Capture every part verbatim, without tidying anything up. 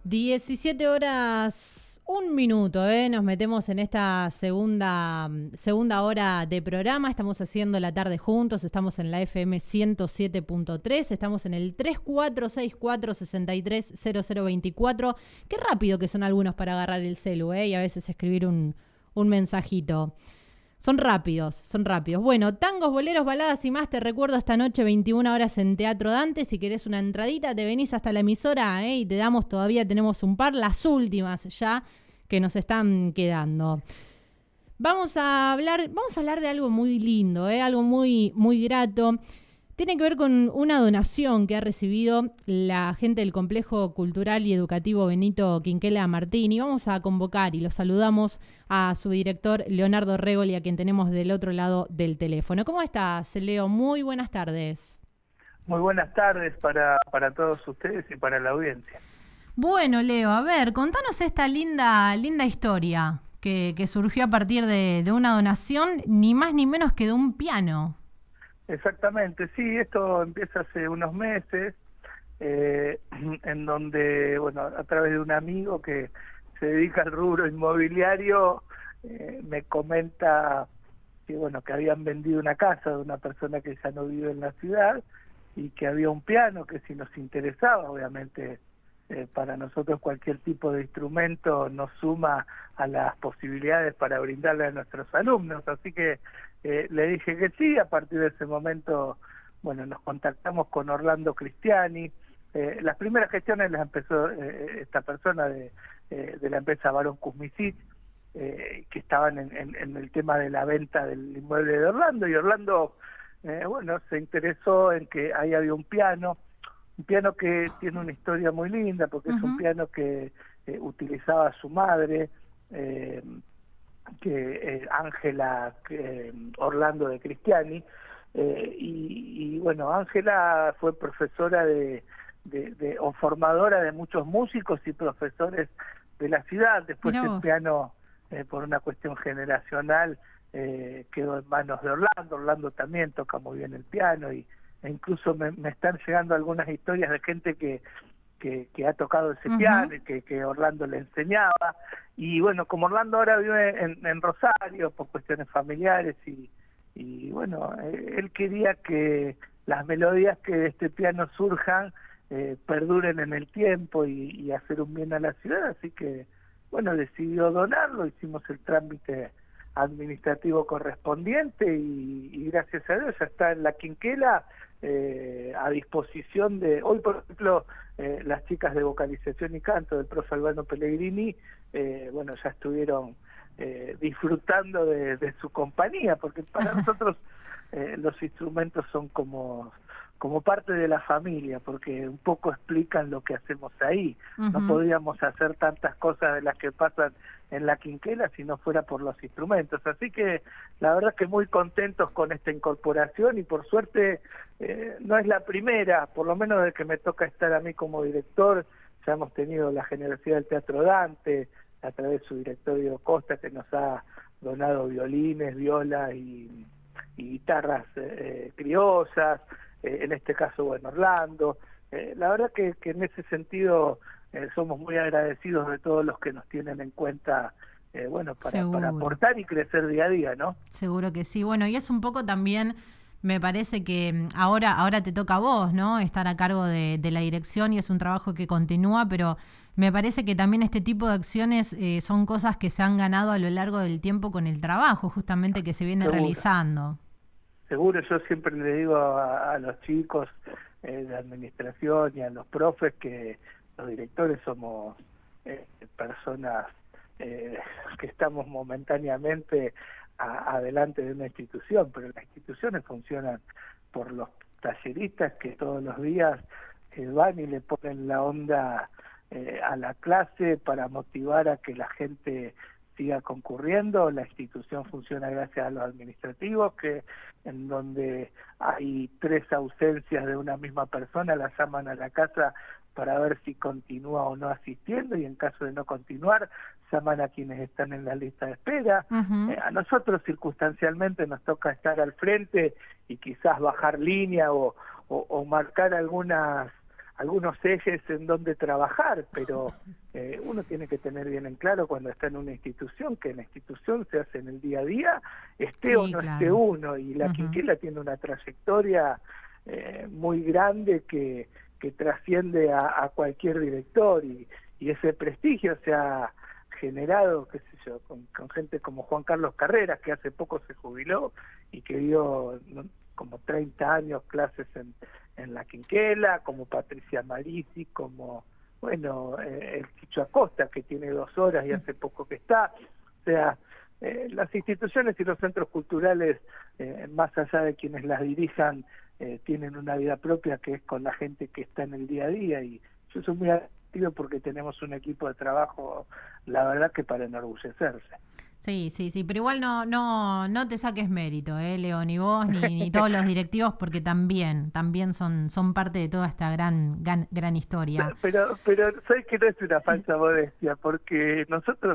diecisiete horas, un minuto, ¿eh? Nos metemos en esta segunda, segunda hora de programa. Estamos haciendo la tarde juntos, estamos en la F M ciento siete punto tres, estamos en el tres cuatro seis cuatro, seis tres cero cero dos cuatro. Qué rápido que son algunos para agarrar el celu, ¿eh? Y a veces escribir un, un mensajito. Son rápidos, son rápidos. Bueno, tangos, boleros, baladas y más. Te recuerdo esta noche, veintiuna horas en Teatro Dante. Si querés una entradita, te venís hasta la emisora, ¿eh? Y te damos, todavía tenemos un par, las últimas ya que nos están quedando. Vamos a hablar, vamos a hablar de algo muy lindo, ¿eh? Algo muy, muy grato. Tiene que ver con una donación que ha recibido la gente del Complejo Cultural y Educativo Benito Quinquela Martín. Y vamos a convocar y lo saludamos a su director, Leonardo Regoli, a quien tenemos del otro lado del teléfono. ¿Cómo estás, Leo? Muy buenas tardes. Muy buenas tardes para, para todos ustedes y para la audiencia. Bueno, Leo, a ver, contanos esta linda, linda historia que, que surgió a partir de, de una donación, ni más ni menos que de un piano. Exactamente, sí, esto empieza hace unos meses, eh, en donde, bueno, a través de un amigo que se dedica al rubro inmobiliario, eh, me comenta que, bueno, que habían vendido una casa de una persona que ya no vive en la ciudad y que había un piano que si nos interesaba, obviamente, eh, para nosotros cualquier tipo de instrumento nos suma a las posibilidades para brindarle a nuestros alumnos, así que Eh, le dije que sí. A partir de ese momento, bueno, nos contactamos con Orlando Cristiani. Eh, las primeras gestiones las empezó eh, esta persona de, eh, de la empresa Barón Kuzmisic, eh, que estaban en, en, en el tema de la venta del inmueble de Orlando, y Orlando, eh, bueno, se interesó en que ahí había un piano, un piano que tiene una historia muy linda, porque uh-huh. es un piano que eh, utilizaba su madre, eh, que Ángela eh, Orlando de Cristiani, eh, y, y bueno, Ángela fue profesora de, de, de, o formadora de muchos músicos y profesores de la ciudad. Después no. el piano, eh, por una cuestión generacional, eh, quedó en manos de Orlando. Orlando también toca muy bien el piano, y e incluso me, me están llegando algunas historias de gente que Que, que ha tocado ese uh-huh. piano y que, que Orlando le enseñaba. Y bueno, como Orlando ahora vive en, en Rosario por cuestiones familiares, y, y bueno, él quería que las melodías que de este piano surjan eh, perduren en el tiempo y, y hacer un bien a la ciudad, así que bueno, decidió donarlo, hicimos el trámite administrativo correspondiente y, y gracias a Dios ya está en la Quinquela, eh, a disposición de, hoy por ejemplo, eh, las chicas de vocalización y canto del profe Albano Pellegrini, eh, bueno, ya estuvieron eh, disfrutando de, de su compañía, porque para nosotros eh, los instrumentos son como como parte de la familia, porque un poco explican lo que hacemos ahí. Uh-huh. No podríamos hacer tantas cosas de las que pasan en la Quinquela si no fuera por los instrumentos. Así que la verdad que muy contentos con esta incorporación, y por suerte eh, no es la primera, por lo menos desde que me toca estar a mí como director. Ya hemos tenido la generosidad del Teatro Dante, a través de su directorio Costa, que nos ha donado violines, violas y, y guitarras eh, criollas. Eh, en este caso, bueno, Orlando. Eh, la verdad que, que en ese sentido eh, somos muy agradecidos de todos los que nos tienen en cuenta, eh, bueno, para, para aportar y crecer día a día, ¿no? Seguro que sí. Bueno, y es un poco también, me parece que ahora, ahora te toca a vos, ¿no? Estar a cargo de, de la dirección, y es un trabajo que continúa, pero me parece que también este tipo de acciones eh, son cosas que se han ganado a lo largo del tiempo con el trabajo, justamente, que se viene Seguro. realizando. Seguro, yo siempre le digo a, a los chicos eh, de administración y a los profes que los directores somos eh, personas eh, que estamos momentáneamente a, adelante de una institución, pero las instituciones funcionan por los talleristas que todos los días eh, van y le ponen la onda eh, a la clase para motivar a que la gente siga concurriendo. La institución funciona gracias a los administrativos, que en donde hay tres ausencias de una misma persona, la llaman a la casa para ver si continúa o no asistiendo, y en caso de no continuar, llaman a quienes están en la lista de espera. Uh-huh. Eh, a nosotros circunstancialmente nos toca estar al frente y quizás bajar línea o, o, o marcar algunas algunos ejes en donde trabajar, pero eh, uno tiene que tener bien en claro cuando está en una institución, que en la institución se hace en el día a día, esté Sí, o no claro. esté uno, y la Uh-huh. Quinquela tiene una trayectoria eh, muy grande que, que trasciende a, a cualquier director, y, y ese prestigio se ha generado, qué sé yo, con, con gente como Juan Carlos Carreras, que hace poco se jubiló y que dio ¿no? como treinta años clases en, en la Quinquela, como Patricia Marisi, como, bueno, eh, el Chicho Acosta, que tiene dos horas y hace poco que está. O sea, eh, las instituciones y los centros culturales, eh, más allá de quienes las dirijan, eh, tienen una vida propia que es con la gente que está en el día a día, y yo soy muy agradecido porque tenemos un equipo de trabajo, la verdad que para enorgullecerse. Sí, sí, sí, pero igual no, no, no te saques mérito, eh, Leo, ni vos ni, ni todos los directivos, porque también, también son, son parte de toda esta gran, gran, gran historia. Pero, pero sabes que no es una falsa modestia, porque nosotros,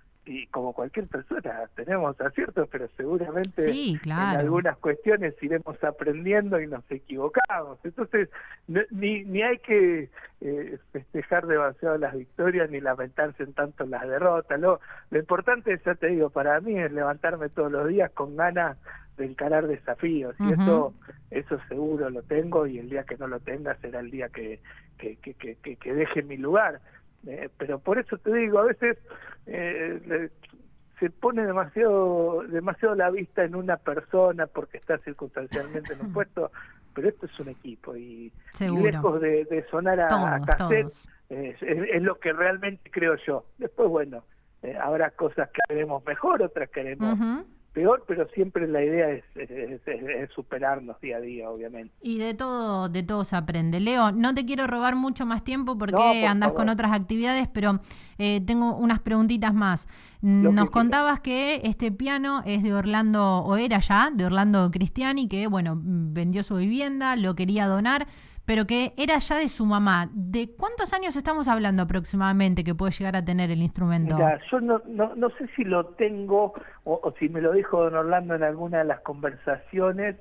y como cualquier persona, tenemos aciertos, pero seguramente Sí, claro. en algunas cuestiones iremos aprendiendo y nos equivocamos. Entonces, no, ni, ni hay que eh, festejar demasiado las victorias ni lamentarse en tanto las derrotas. Lo, lo importante, ya te digo, para mí es levantarme todos los días con ganas de encarar desafíos, y uh-huh. eso eso seguro lo tengo, y el día que no lo tenga será el día que, que, que, que, que, que deje mi lugar. Eh, pero por eso te digo, a veces eh, le, se pone demasiado demasiado la vista en una persona porque está circunstancialmente en un puesto, pero esto es un equipo, y, y lejos de, de sonar a, todos, a cassette, eh, es, es, es lo que realmente creo yo. Después, bueno, eh, habrá cosas que haremos mejor, otras que haremos uh-huh. peor, pero siempre la idea es, es, es, es superarnos día a día, obviamente. Y de todo, de todo se aprende. Leo, no te quiero robar mucho más tiempo porque no, por andas favor. con otras actividades, pero eh, tengo unas preguntitas más. Lo Nos que contabas que este piano es de Orlando, o era ya, de Orlando Cristiani, que bueno, vendió su vivienda, lo quería donar, pero que era ya de su mamá. ¿De cuántos años estamos hablando aproximadamente que puede llegar a tener el instrumento? Mira, yo no, no, no sé si lo tengo o, o si me lo dijo don Orlando en alguna de las conversaciones,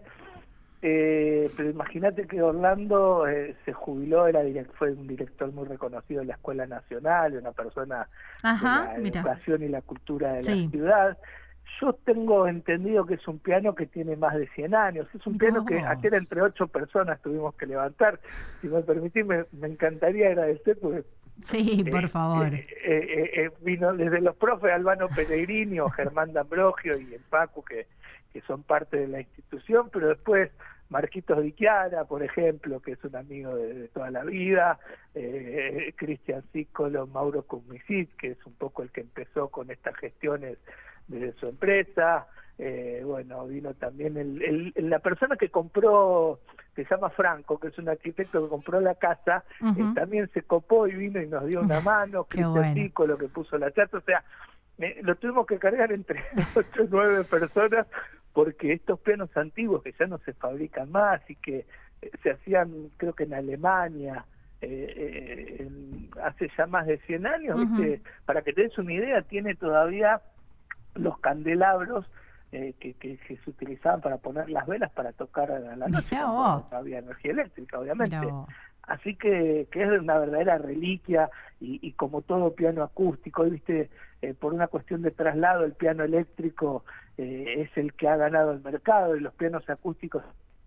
eh, pero imagínate que Orlando eh, se jubiló, era direct, fue un director muy reconocido de la Escuela Nacional, una persona Ajá, de la mira. educación y la cultura de sí. la ciudad. Yo tengo entendido que es un piano que tiene más de cien años, es un piano no. que ayer entre ocho personas tuvimos que levantar. Si me permitís, me, me encantaría agradecer porque... Sí, por eh, favor. Eh, eh, eh, vino desde los profes Albano Pellegrini o Germán D'Ambrogio y el Pacu, que, que son parte de la institución, pero después Marquitos Di Chiara, por ejemplo, que es un amigo de, de toda la vida, eh, Cristian Cícolo, Mauro Cumicit, que es un poco el que empezó con estas gestiones desde su empresa. Eh, bueno, vino también el, el, la persona que compró, que se llama Franco, que es un arquitecto que compró la casa, uh-huh. eh, también se copó y vino y nos dio una mano. Cristian Cícolo, que puso la chata, o sea, eh, lo tuvimos que cargar entre ocho o nueve personas, porque estos pianos antiguos que ya no se fabrican más y que eh, se hacían, creo que en Alemania, eh, eh, en, hace ya más de cien años, uh-huh. ¿viste? Para que te des una idea, tiene todavía los candelabros eh, que, que, que se utilizaban para poner las velas para tocar a la noche, cuando no había energía eléctrica, obviamente. Así que, que es una verdadera reliquia, y, y como todo piano acústico, viste, eh, por una cuestión de traslado, el piano eléctrico eh, es el que ha ganado el mercado, y los pianos acústicos...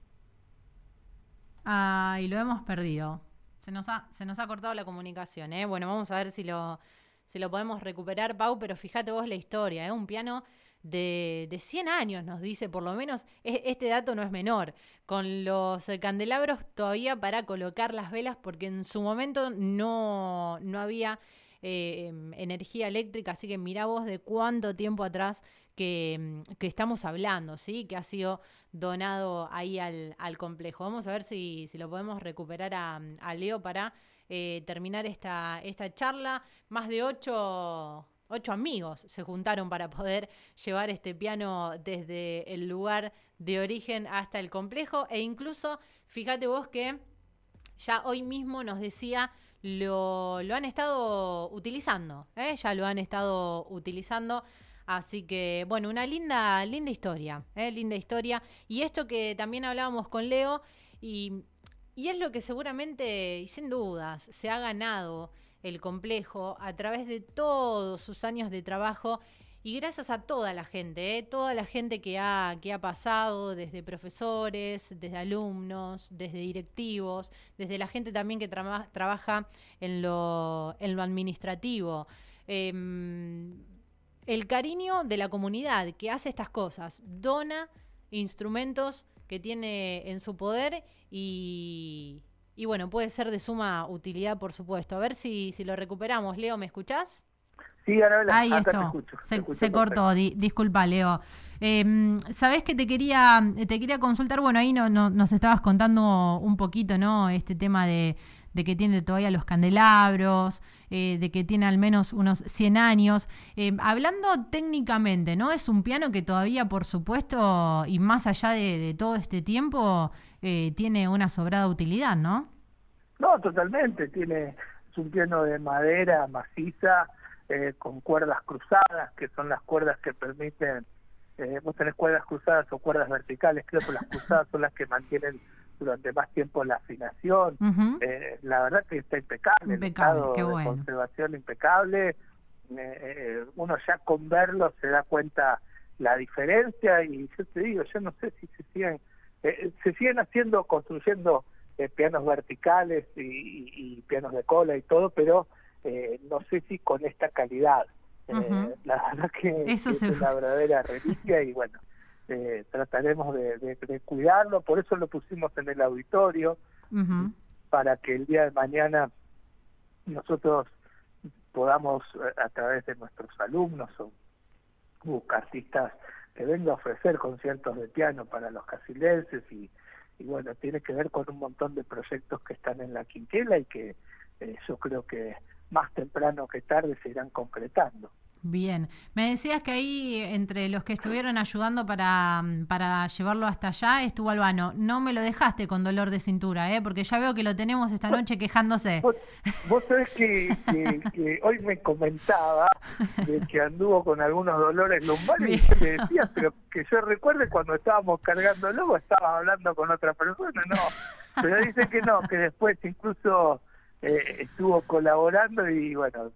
Ah, y lo hemos perdido. Se nos ha, se nos ha cortado la comunicación, ¿eh? Bueno, vamos a ver si lo, si lo podemos recuperar, Pau, pero fíjate vos la historia, ¿eh? Un piano de, de cien años, nos dice, por lo menos, este dato no es menor, con los candelabros todavía para colocar las velas, porque en su momento no, no había eh, energía eléctrica, así que mirá vos de cuánto tiempo atrás que, que estamos hablando, ¿sí? Que ha sido donado ahí al, al complejo. Vamos a ver si, si lo podemos recuperar a, a Leo para eh, terminar esta, esta charla. Más de ocho... Ocho amigos se juntaron para poder llevar este piano desde el lugar de origen hasta el complejo, e incluso, fíjate vos que ya hoy mismo nos decía, lo, lo han estado utilizando, ¿eh? ya lo han estado utilizando, así que, bueno, una linda, linda historia, ¿eh? linda historia, y esto que también hablábamos con Leo, y... Y es lo que seguramente, y sin dudas, se ha ganado el complejo a través de todos sus años de trabajo y gracias a toda la gente, ¿eh? Toda la gente que ha, que ha pasado, desde profesores, desde alumnos, desde directivos, desde la gente también que tra- trabaja en lo, en lo administrativo. Eh, el cariño de la comunidad que hace estas cosas, dona instrumentos que tiene en su poder y, y bueno, puede ser de suma utilidad, por supuesto. A ver si, si lo recuperamos. Leo, ¿me escuchás? Sí, Anabela, Ahí acá te esto, escucho. se, Te escucho se cortó, perfecto. di, disculpa, Leo. Eh, ¿Sabés que te quería, te quería consultar? Bueno, ahí no, no, nos estabas contando un poquito, ¿no? Este tema de, de que tiene todavía los candelabros, eh, de que tiene al menos unos cien años. Eh, hablando técnicamente, ¿no? Es un piano que todavía, por supuesto, y más allá de, de todo este tiempo, eh, tiene una sobrada utilidad, ¿no? No, totalmente. Tiene, es un piano de madera maciza, eh, con cuerdas cruzadas, que son las cuerdas que permiten, eh, vos tenés cuerdas cruzadas o cuerdas verticales, creo que las cruzadas son las que mantienen durante más tiempo la afinación. Uh-huh. Eh, la verdad que está impecable, el Impecable, qué estado de bueno. conservación impecable. Eh, eh, uno ya con verlo se da cuenta la diferencia y yo te digo, yo no sé si se siguen, eh, se siguen haciendo, construyendo eh, pianos verticales y, y, y pianos de cola y todo, pero eh, no sé si con esta calidad. Eh, Uh-huh. la verdad que, Eso que es se... una verdadera reliquia y bueno, eh, trataremos de, de, de cuidarlo, por eso lo pusimos en el auditorio, Uh-huh. para que el día de mañana nosotros podamos, a través de nuestros alumnos o artistas, que venga a ofrecer conciertos de piano para los casildenses y, y bueno, tiene que ver con un montón de proyectos que están en la quinquela y que eh, yo creo que más temprano que tarde se irán concretando. Bien, me decías que ahí entre los que estuvieron ayudando para, para llevarlo hasta allá estuvo Albano. No me lo dejaste con dolor de cintura, ¿eh? Porque ya veo que lo tenemos esta noche quejándose. Vos, vos sabés que, que, que hoy me comentaba de que anduvo con algunos dolores lumbares Bien. y yo le decía, pero que yo recuerde cuando estábamos cargándolo o estabas hablando con otra persona, no. Pero dice que no, que después incluso eh, estuvo colaborando y bueno,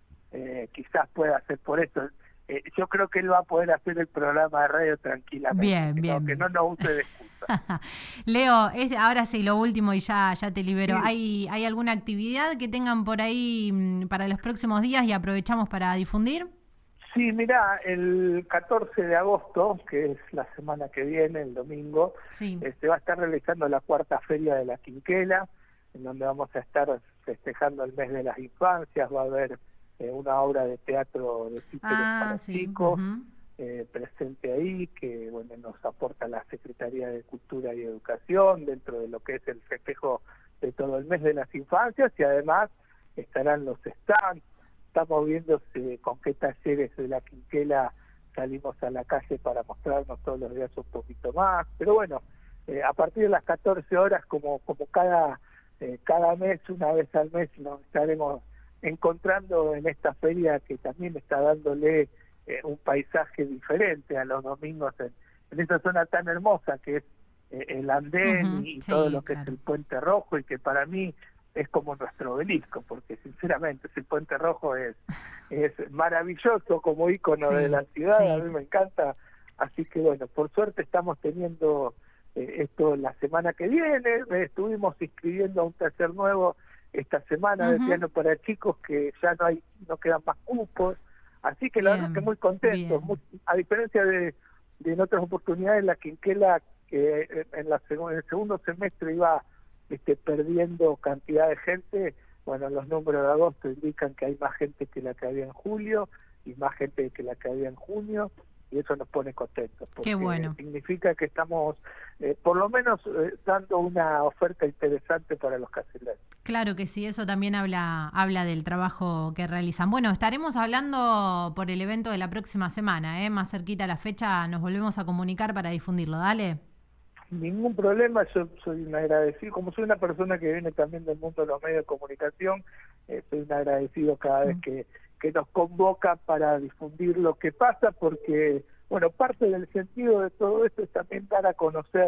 eh, quizás pueda ser por eso. Eh, yo creo que él va a poder hacer el programa de radio tranquilamente, Bien, que no, bien, que no bien. nos use de excusa. Leo, es, ahora sí, lo último y ya, ya te libero. Sí, ¿Hay, ¿Hay alguna actividad que tengan por ahí mm, para los próximos días y aprovechamos para difundir? sí, mirá, el catorce de agosto, que es la semana que viene, el domingo, Sí. eh, se va a estar realizando la cuarta feria de la Quinquela, en donde vamos a estar festejando el mes de las infancias, va a haber eh, una obra de teatro de títeres Ah, para sí. chicos, Uh-huh. eh, presente ahí, que bueno, nos aporta la Secretaría de Cultura y Educación dentro de lo que es el festejo de todo el mes de las infancias, y además estarán los stands. Estamos viendo si, con qué talleres de la Quinquela salimos a la calle para mostrarnos todos los días un poquito más, pero bueno, eh, a partir de las catorce horas, como, como cada, eh, cada mes, una vez al mes, nos estaremos encontrando en esta feria que también está dándole eh, un paisaje diferente a los domingos en, en esa zona tan hermosa que es eh, el andén Uh-huh. y, y todo Sí, lo que es claro. el Puente Rojo, y que para mí es como nuestro obelisco, porque sinceramente ese Puente Rojo es, es maravilloso como ícono de Sí, la ciudad, a sí. mí me encanta, así que bueno, por suerte estamos teniendo eh, esto la semana que viene, eh, estuvimos inscribiendo a un taller nuevo esta semana de Uh-huh. piano para chicos, que ya no hay, no quedan más cupos, así que la verdad que Bien, muy contentos, muy, bien. a diferencia de, de en otras oportunidades, la Quinquela, que eh, en, la seg- en el segundo semestre iba este, perdiendo cantidad de gente, bueno, los números de agosto indican que hay más gente que la que había en julio y más gente que la que había en junio, y eso nos pone contentos, Qué porque bueno. significa que estamos eh, por lo menos eh, dando una oferta interesante para los casildenses. Claro que sí, eso también habla, habla del trabajo que realizan. Bueno, estaremos hablando por el evento de la próxima semana, ¿eh? Más cerquita a la fecha nos volvemos a comunicar para difundirlo. Dale. Ningún problema, yo soy un agradecido, como soy una persona que viene también del mundo de los medios de comunicación, eh, soy un agradecido cada vez Mm. que, que nos convoca para difundir lo que pasa, porque, bueno, parte del sentido de todo esto es también dar a conocer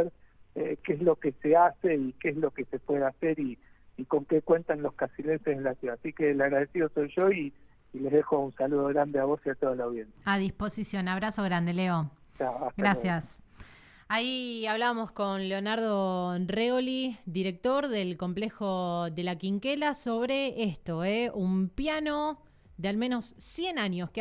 eh, qué es lo que se hace y qué es lo que se puede hacer y, y con qué cuentan los casillenses en la ciudad. Así que el agradecido soy yo y, y les dejo un saludo grande a vos y a toda la audiencia. A disposición. Abrazo grande, Leo. Chao, gracias. Luego. Ahí hablábamos con Leonardo Regoli, director del complejo de La Quinquela, sobre esto, ¿eh? Un piano de al menos cien años que